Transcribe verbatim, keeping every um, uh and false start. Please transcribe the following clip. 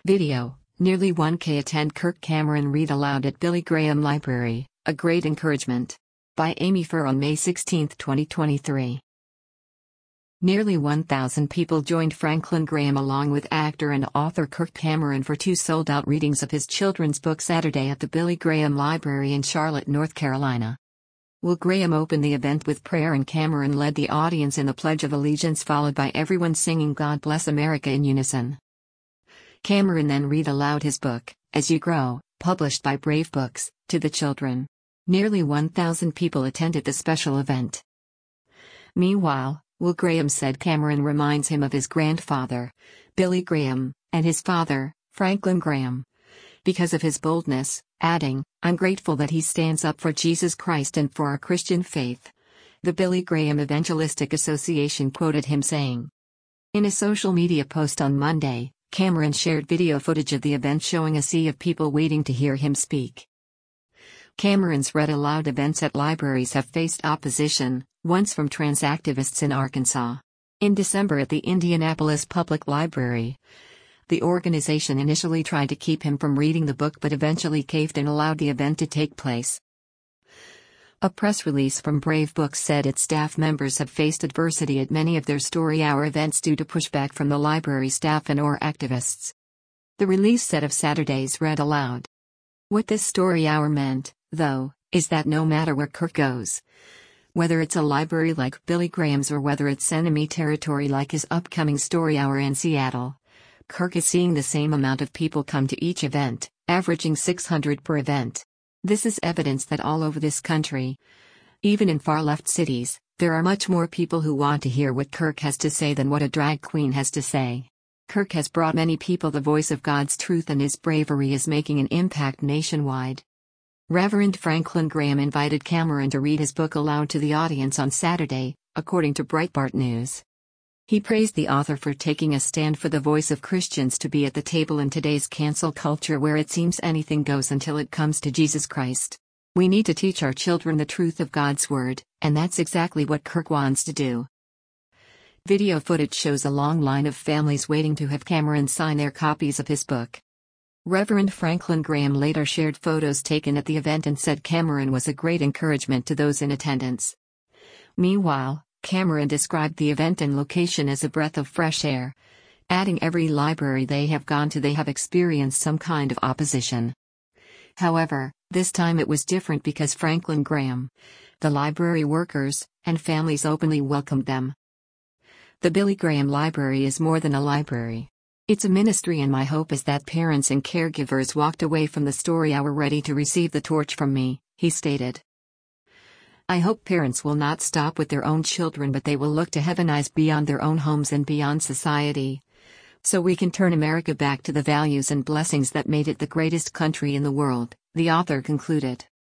Video: Nearly one K attend Kirk Cameron Read Aloud at Billy Graham Library, a great encouragement. By Amy Furr on May sixteenth, twenty twenty-three. Nearly one thousand people joined Franklin Graham along with actor and author Kirk Cameron for two sold-out readings of his children's book Saturday at the Billy Graham Library in Charlotte, North Carolina. Will Graham opened the event with prayer and Cameron led the audience in the Pledge of Allegiance, followed by everyone singing God Bless America in unison. Cameron then read aloud his book, As You Grow, published by Brave Books, to the children. Nearly one thousand people attended the special event. Meanwhile, Will Graham said Cameron reminds him of his grandfather, Billy Graham, and his father, Franklin Graham. Because of his boldness, adding, I'm grateful that he stands up for Jesus Christ and for our Christian faith. The Billy Graham Evangelistic Association quoted him saying. In a social media post on Monday, Cameron shared video footage of the event showing a sea of people waiting to hear him speak. Cameron's read aloud events at libraries have faced opposition, once from trans activists in Arkansas. In December at the Indianapolis Public Library, the organization initially tried to keep him from reading the book but eventually caved and allowed the event to take place. A press release from Brave Books said its staff members have faced adversity at many of their story hour events due to pushback from the library staff and or activists. The release said of Saturday's read aloud. What this story hour meant, though, is that no matter where Kirk goes, whether it's a library like Billy Graham's or whether it's enemy territory like his upcoming story hour in Seattle, Kirk is seeing the same amount of people come to each event, averaging six hundred per event. This is evidence that all over this country, even in far-left cities, there are much more people who want to hear what Kirk has to say than what a drag queen has to say. Kirk has brought many people the voice of God's truth, and his bravery is making an impact nationwide. Reverend Franklin Graham invited Cameron to read his book aloud to the audience on Saturday, according to Breitbart News. He praised the author for taking a stand for the voice of Christians to be at the table in today's cancel culture where it seems anything goes until it comes to Jesus Christ. We need to teach our children the truth of God's Word, and that's exactly what Kirk wants to do. Video footage shows a long line of families waiting to have Cameron sign their copies of his book. Reverend Franklin Graham later shared photos taken at the event and said Cameron was a great encouragement to those in attendance. Meanwhile, Cameron described the event and location as a breath of fresh air, adding every library they have gone to they have experienced some kind of opposition. However, this time it was different because Franklin Graham, the library workers, and families openly welcomed them. The Billy Graham Library is more than a library. It's a ministry, and my hope is that parents and caregivers walked away from the story hour ready to receive the torch from me, he stated. I hope parents will not stop with their own children, but they will look to heavenize beyond their own homes and beyond society, so we can turn America back to the values and blessings that made it the greatest country in the world, the author concluded.